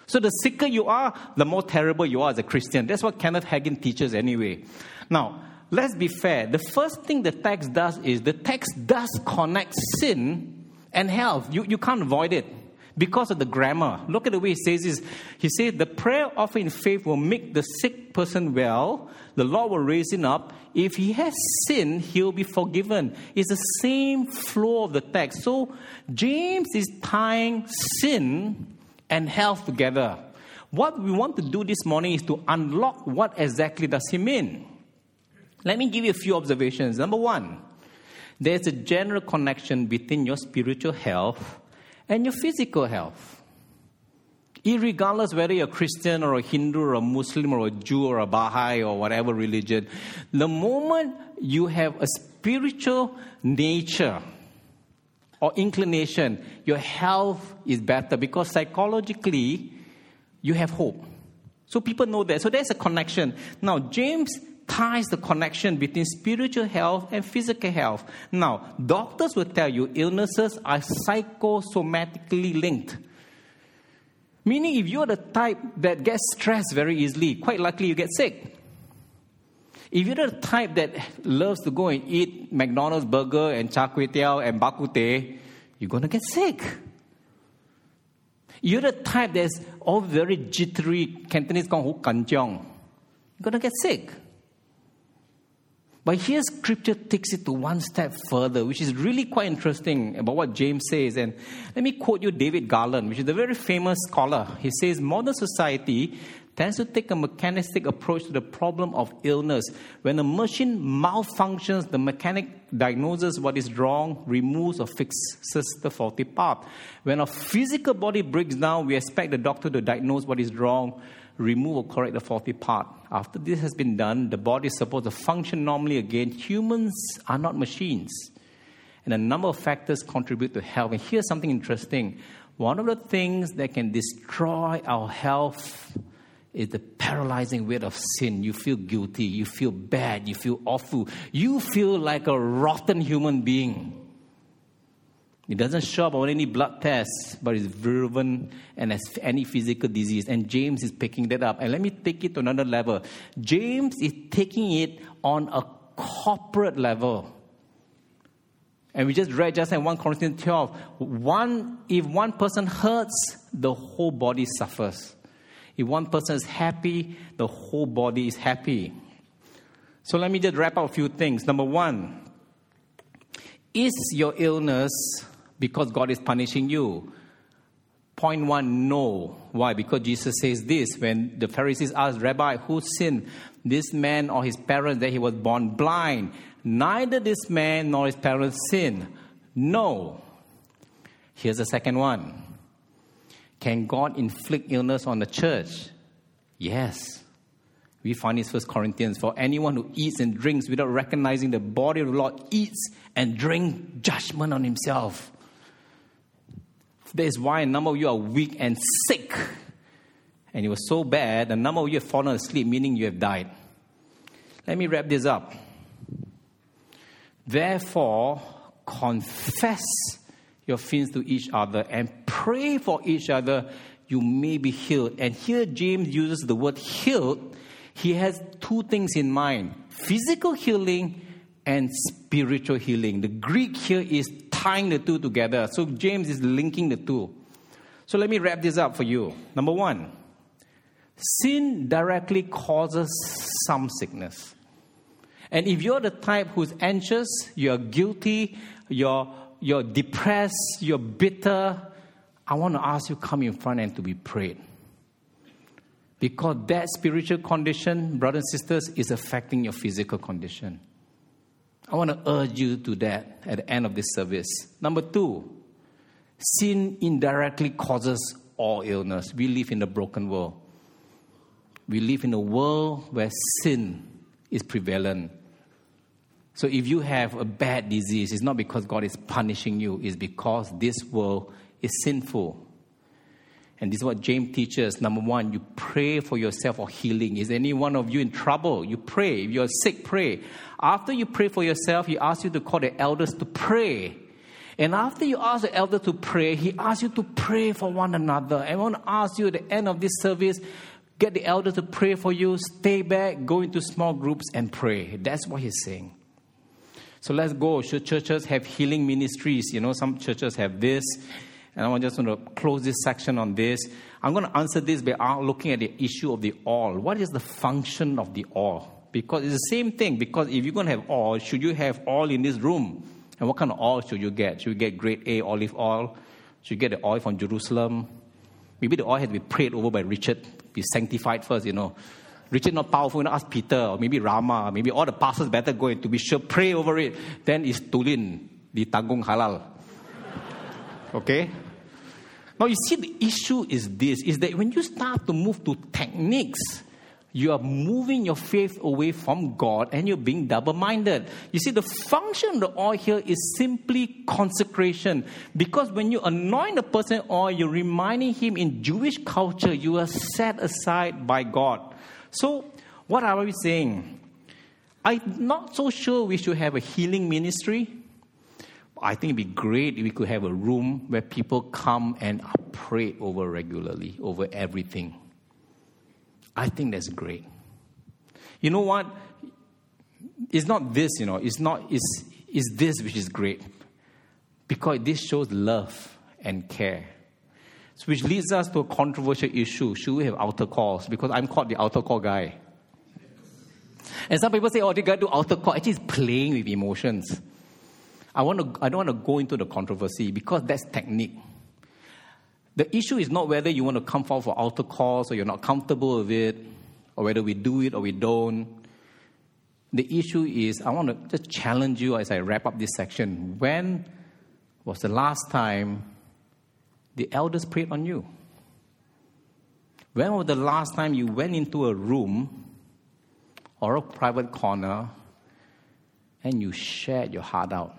So the sicker you are, the more terrible you are as a Christian. That's what Kenneth Hagin teaches anyway. Now, let's be fair. The first thing the text does is the text does connect sin and health. You can't avoid it because of the grammar. Look at the way he says this. He says, the prayer offered in faith will make the sick person well. The Lord will raise him up. If he has sinned, he'll be forgiven. It's the same flow of the text. So James is tying sin and health together. What we want to do this morning is to unlock what exactly does he mean. Let me give you a few observations. Number one, there's a general connection between your spiritual health and your physical health. Irregardless whether you're a Christian or a Hindu or a Muslim or a Jew or a Baha'i or whatever religion, the moment you have a spiritual nature or inclination, your health is better because psychologically you have hope. So people know that. So there's a connection. Now, James ties the connection between spiritual health and physical health. Now, doctors will tell you illnesses are psychosomatically linked. Meaning if you're the type that gets stressed very easily, quite likely you get sick. If you're the type that loves to go and eat McDonald's burger and char kway teow and bak kut teh, you're going to get sick. You're the type that's all very jittery, Cantonese called hu kan jiong, you're going to get sick. But here Scripture takes it to one step further, which is really quite interesting about what James says. And let me quote you David Garland, which is a very famous scholar. He says, modern society tends to take a mechanistic approach to the problem of illness. When a machine malfunctions, the mechanic diagnoses what is wrong, removes or fixes the faulty part. When a physical body breaks down, we expect the doctor to diagnose what is wrong, remove or correct the faulty part. After this has been done, the body is supposed to function normally again. Humans are not machines. And a number of factors contribute to health. And here's something interesting. One of the things that can destroy our health is the paralyzing weight of sin. You feel guilty. You feel bad. You feel awful. You feel like a rotten human being. It doesn't show up on any blood tests, but it's virulent and as any physical disease. And James is picking that up. And let me take it to another level. James is taking it on a corporate level. And we just read just in 1 Corinthians 12. If one person hurts, the whole body suffers. If one person is happy, the whole body is happy. So let me just wrap up a few things. Number one, is your illness because God is punishing you? Point one, no. Why? Because Jesus says this. When the Pharisees asked, Rabbi, who sinned, this man or his parents, that he was born blind? Neither this man nor his parents sinned. No. Here's the second one. Can God inflict illness on the church? Yes. We find this 1 Corinthians. For anyone who eats and drinks without recognizing the body of the Lord eats and drinks judgment on himself. That is why a number of you are weak and sick. And it was so bad, a number of you have fallen asleep, meaning you have died. Let me wrap this up. Therefore, confess your sins to each other and pray for each other, you may be healed. And here James uses the word healed. He has two things in mind: physical healing and spiritual healing. The Greek here is tying the two together. So James is linking the two. So let me wrap this up for you. Number one, sin directly causes some sickness. And if you're the type who's anxious, you're guilty, you're depressed, you're bitter, I want to ask you, come in front and to be prayed. Because that spiritual condition, brothers and sisters, is affecting your physical condition. I want to urge you to that at the end of this service. Number two, sin indirectly causes all illness. We live in a broken world. We live in a world where sin is prevalent. So if you have a bad disease, it's not because God is punishing you. It's because this world is sinful. And this is what James teaches. Number one, you pray for yourself for healing. Is any one of you in trouble? You pray. If you're sick, pray. After you pray for yourself, he asks you to call the elders to pray. And after you ask the elder to pray, he asks you to pray for one another. I want to ask you at the end of this service, get the elder to pray for you, stay back, go into small groups and pray. That's what he's saying. So let's go. Should churches have healing ministries? Some churches have this. And I just want to close this section on this. I'm going to answer this by looking at the issue of the oil. What is the function of the oil? Because it's the same thing. Because if you're going to have oil, should you have oil in this room? And what kind of oil should you get? Should you get grade A olive oil? Should you get the oil from Jerusalem? Maybe the oil has to be prayed over by Richard, be sanctified first, Richard not powerful, ask Peter, or maybe Rama, maybe all the pastors better go in to be sure, pray over it. Then it's Tulin, di Tanggung Halal. Okay? Now you see the issue is this, is that when you start to move to techniques, you are moving your faith away from God and you're being double-minded. You see, the function of the oil here is simply consecration. Because when you anoint a person oil, you're reminding him in Jewish culture, you are set aside by God. So, what are we saying? I'm not so sure we should have a healing ministry. I think it'd be great if we could have a room where people come and are prayed over regularly, over everything. I think that's great. You know what? It's not this, it's this which is great. Because this shows love and care. So which leads us to a controversial issue. Should we have altar calls? Because I'm called the altar call guy. And some people say, they got to do altar call. Actually, it's playing with emotions. I don't want to go into the controversy because that's technique. The issue is not whether you want to come forward for altar calls or you're not comfortable with it, or whether we do it or we don't. The issue is, I want to just challenge you as I wrap up this section. When was the last time the elders prayed on you? When was the last time you went into a room or a private corner and you shared your heart out?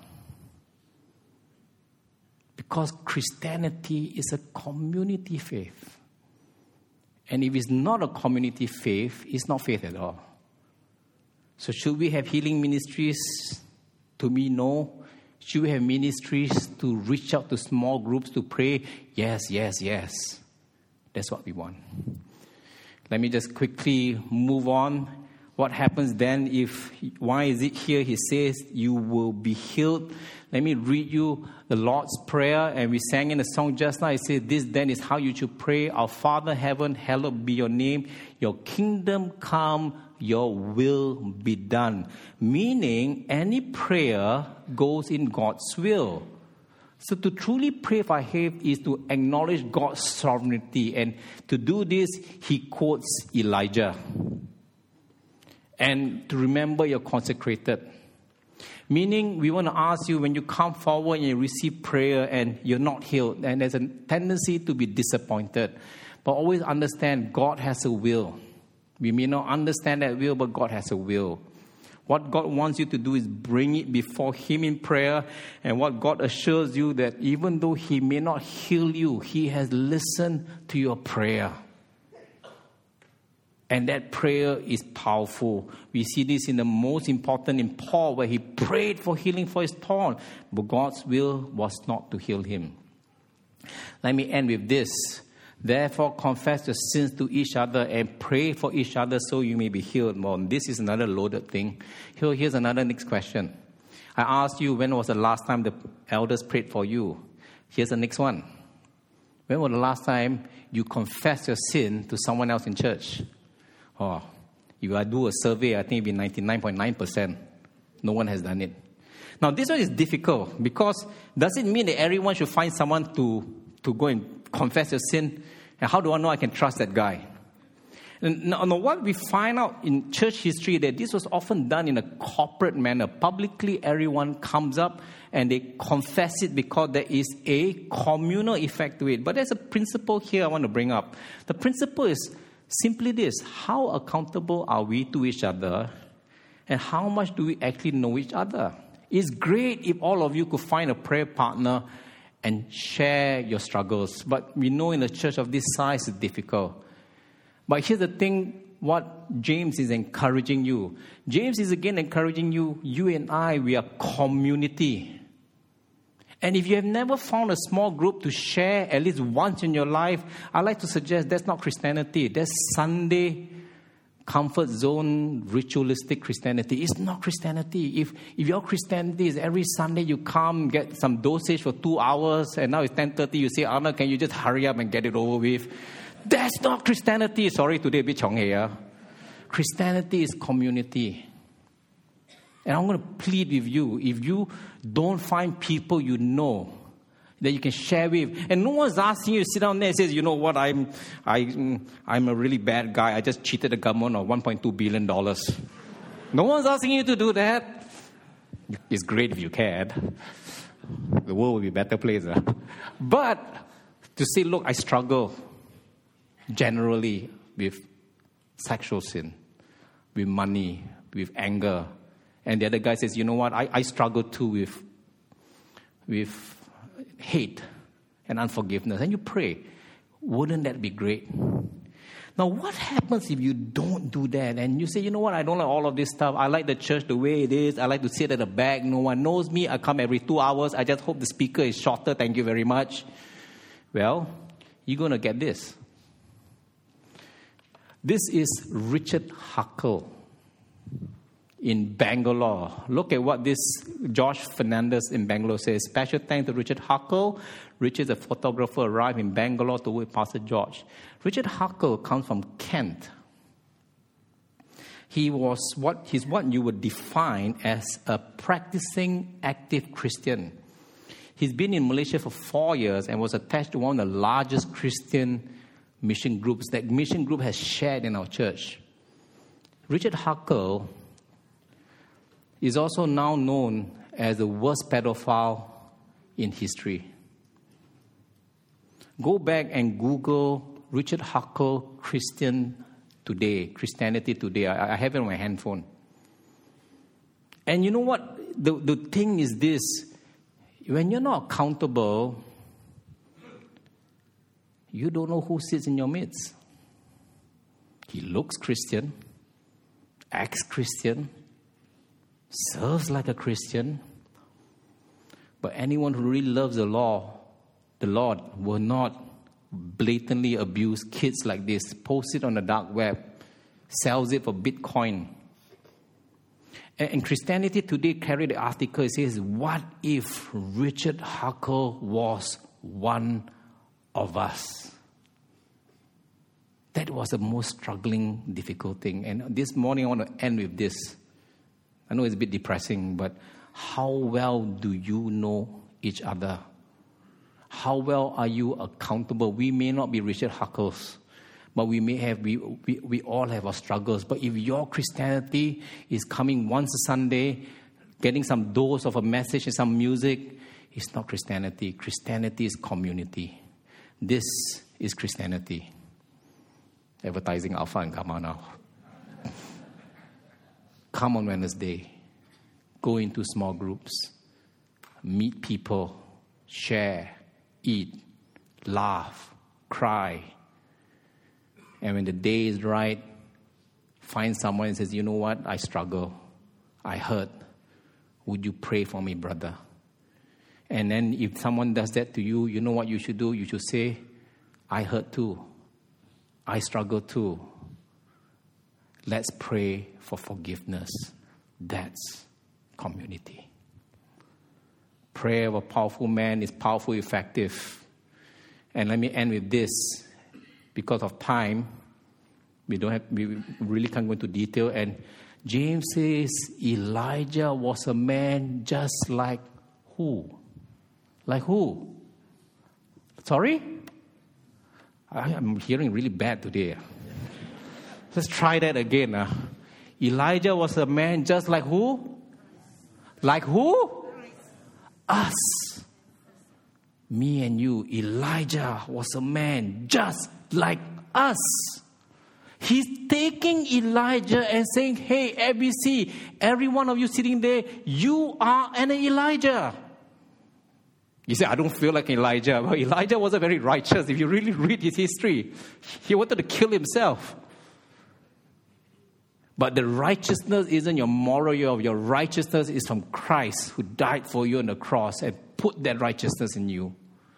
Because Christianity is a community faith. And if it's not a community faith, it's not faith at all. So should we have healing ministries? To me, no. Should we have ministries to reach out to small groups to pray? Yes, yes, yes. That's what we want. Let me just quickly move on. What happens then why is it here? He says, you will be healed. Let me read you the Lord's Prayer. And we sang in the song just now. It says, this then is how you should pray. Our Father heaven, hallowed be your name. Your kingdom come, your will be done. Meaning, any prayer goes in God's will. So to truly pray for faith is to acknowledge God's sovereignty. And to do this, he quotes Elijah. And to remember you're consecrated. Meaning, we want to ask you, when you come forward and you receive prayer and you're not healed, and there's a tendency to be disappointed. But always understand, God has a will. We may not understand that will, but God has a will. What God wants you to do is bring it before Him in prayer. And what God assures you that even though He may not heal you, He has listened to your prayer. And that prayer is powerful. We see this in the most important in Paul, where he prayed for healing for his thorn. But God's will was not to heal him. Let me end with this. Therefore, confess your sins to each other and pray for each other so you may be healed. Well, this is another loaded thing. Here's another next question. I asked you, when was the last time the elders prayed for you? Here's the next one. When was the last time you confessed your sin to someone else in church? If I do a survey, I think it'll be 99.9%. No one has done it. Now, this one is difficult because does it mean that everyone should find someone to go and confess your sin? And how do I know I can trust that guy? And now, what we find out in church history, that this was often done in a corporate manner. Publicly, everyone comes up and they confess it because there is a communal effect to it. But there's a principle here I want to bring up. The principle is simply this: how accountable are we to each other, and how much do we actually know each other? It's great if all of you could find a prayer partner and share your struggles. But we know in a church of this size, it's difficult. But here's the thing, what James is encouraging you. James is again encouraging you, you and I, we are community. And if you have never found a small group to share at least once in your life, I'd like to suggest that's not Christianity. That's Sunday comfort zone, ritualistic Christianity. It's not Christianity. If your Christianity is every Sunday you come, get some dosage for 2 hours, and now it's 10:30, you say, Arnold, can you just hurry up and get it over with? That's not Christianity. Sorry, today a bit chong here. Christianity is community. And I'm going to plead with you, if you don't find people you know that you can share with, and no one's asking you to sit down there and says, you know what, I'm a really bad guy. I just cheated the government of $1.2 billion. No one's asking you to do that. It's great if you can. The world will be a better place. But to say, look, I struggle generally with sexual sin, with money, with anger. And the other guy says, you know what, I struggle too with hate and unforgiveness. And you pray, wouldn't that be great? Now, what happens if you don't do that? And you say, you know what, I don't like all of this stuff. I like the church the way it is. I like to sit at the back. No one knows me. I come every 2 hours. I just hope the speaker is shorter. Thank you very much. Well, you're going to get this. This is Richard Huckle in Bangalore. Look at what this Josh Fernandez in Bangalore says. Special thanks to Richard Huckle. Richard, a photographer, arrived in Bangalore to work with Pastor George. Richard Huckle comes from Kent. He's what you would define as a practicing active Christian. He's been in Malaysia for 4 years and was attached to one of the largest Christian mission groups that mission group has shared in our church. Richard Huckle is also now known as the worst pedophile in history. Go back and Google Richard Huckle Christianity Today. I have it on my handphone. And you know what? The thing is this. When you're not accountable, you don't know who sits in your midst. He looks Christian, acts Christian, serves like a Christian, but anyone who really loves the Lord will not blatantly abuse kids like this, post it on the dark web, sells it for Bitcoin. And Christianity Today carried the article. It says, what if Richard Huckle was one of us? That was the most struggling, difficult thing. And this morning I want to end with this. I know it's a bit depressing, but how well do you know each other? How well are you accountable? We may not be Richard Huckles, but we all have our struggles. But if your Christianity is coming once a Sunday, getting some dose of a message and some music, it's not Christianity. Christianity is community. This is Christianity. Advertising Alpha and Gamma now. Come on Wednesday. Go into small groups. Meet people. Share. Eat. Laugh. Cry. And when the day is right, find someone and says, you know what? I struggle. I hurt. Would you pray for me, brother? And then if someone does that to you, you know what you should do? You should say, I hurt too. I struggle too. Let's pray for forgiveness. That's community. Prayer of a powerful man is powerful, effective. And let me end with this. Because of time, we really can't go into detail. And James says Elijah was a man just like who? Like who? Sorry? I'm hearing really bad today. Let's try that again. Elijah was a man just like who? Like who? Us. Me and you. Elijah was a man just like us. He's taking Elijah and saying, hey, ABC, every one of you sitting there, you are an Elijah. You say, I don't feel like Elijah. Well, Elijah wasn't very righteous. If you really read his history, he wanted to kill himself. But the righteousness isn't your moral. Your righteousness is from Christ who died for you on the cross and put that righteousness in you.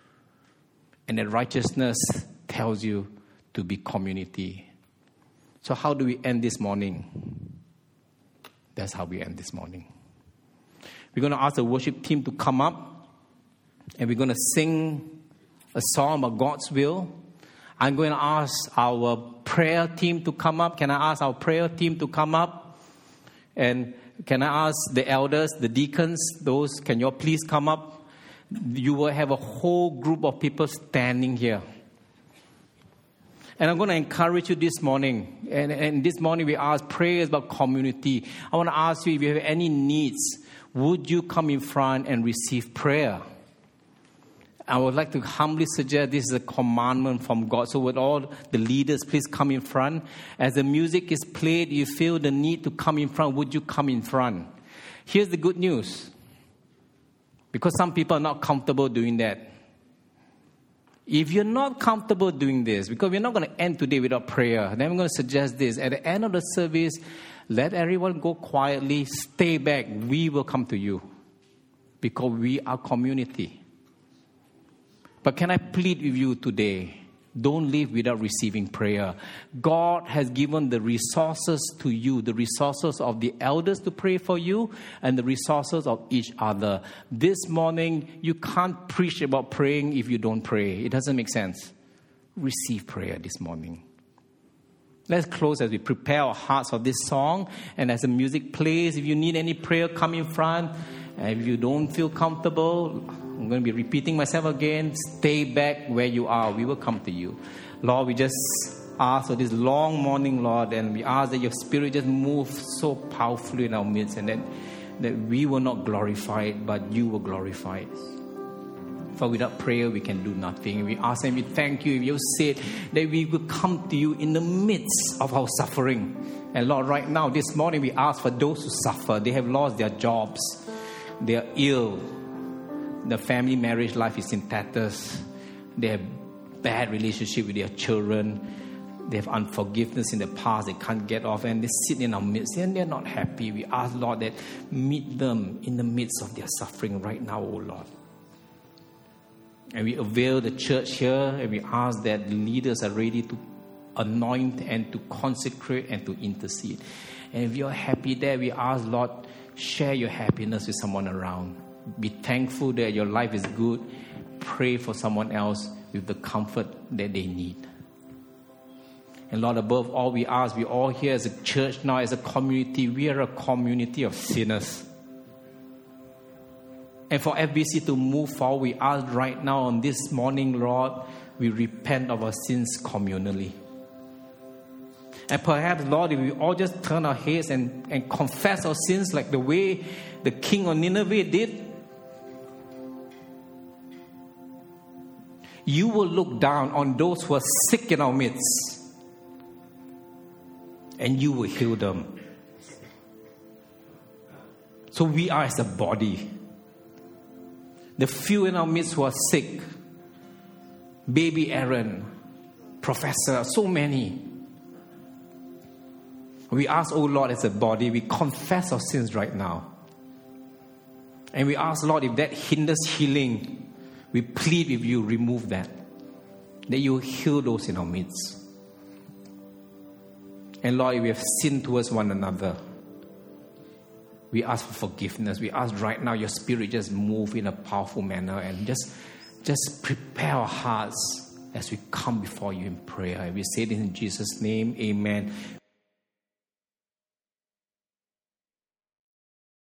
And that righteousness tells you to be community. So how do we end this morning? That's how we end this morning. We're going to ask the worship team to come up. And we're going to sing a song about God's will. I'm going to ask our prayer team to come up. Can I ask our prayer team to come up? And can I ask the elders, the deacons, those, can you all please come up? You will have a whole group of people standing here. And I'm going to encourage you this morning. And this morning we ask prayers about community. I want to ask you if you have any needs, would you come in front and receive prayer? I would like to humbly suggest this is a commandment from God. So would all the leaders please come in front. As the music is played, you feel the need to come in front. Would you come in front? Here's the good news. Because some people are not comfortable doing that. If you're not comfortable doing this, because we're not going to end today without prayer, then I'm going to suggest this. At the end of the service, let everyone go quietly. Stay back. We will come to you. Because we are community. But can I plead with you today? Don't live without receiving prayer. God has given the resources to you, the resources of the elders to pray for you, and the resources of each other. This morning, you can't preach about praying if you don't pray. It doesn't make sense. Receive prayer this morning. Let's close as we prepare our hearts for this song. And as the music plays, if you need any prayer, come in front. And if you don't feel comfortable, I'm going to be repeating myself again. Stay back where you are. We will come to you. Lord, we just ask for this long morning, Lord, and we ask that your Spirit just move so powerfully in our midst, and that we will not glorify it, but you will glorify it. For without prayer, we can do nothing. We ask and we thank you. You said that we will come to you in the midst of our suffering. And Lord, right now, this morning, we ask for those who suffer. They have lost their jobs. They are ill. The family marriage life is in tatters. They have bad relationship with their children. They have unforgiveness in the past. They can't get off, and they sit in our midst and they're not happy. We ask, Lord, that meet them in the midst of their suffering right now, oh Lord. And we avail the church here, and we ask that the leaders are ready to anoint and to consecrate and to intercede. And if you're happy there, we ask, Lord, share your happiness with someone around. Be thankful that your life is good. Pray for someone else with the comfort that they need. And Lord, above all, we ask, we all here as a church now, as a community, we are a community of sinners. And for FBC to move forward, we ask right now on this morning, Lord, we repent of our sins communally. And perhaps, Lord, if we all just turn our heads and confess our sins like the way the king of Nineveh did, you will look down on those who are sick in our midst, and you will heal them. So we are as a body. The few in our midst who are sick, baby Aaron, professor, so many. We ask, oh Lord, as a body, we confess our sins right now. And we ask, Lord, if that hinders healing, we plead with you, remove that. That you heal those in our midst. And Lord, if we have sinned towards one another, we ask for forgiveness. We ask right now your Spirit just move in a powerful manner and just prepare our hearts as we come before you in prayer. And we say this in Jesus' name, amen.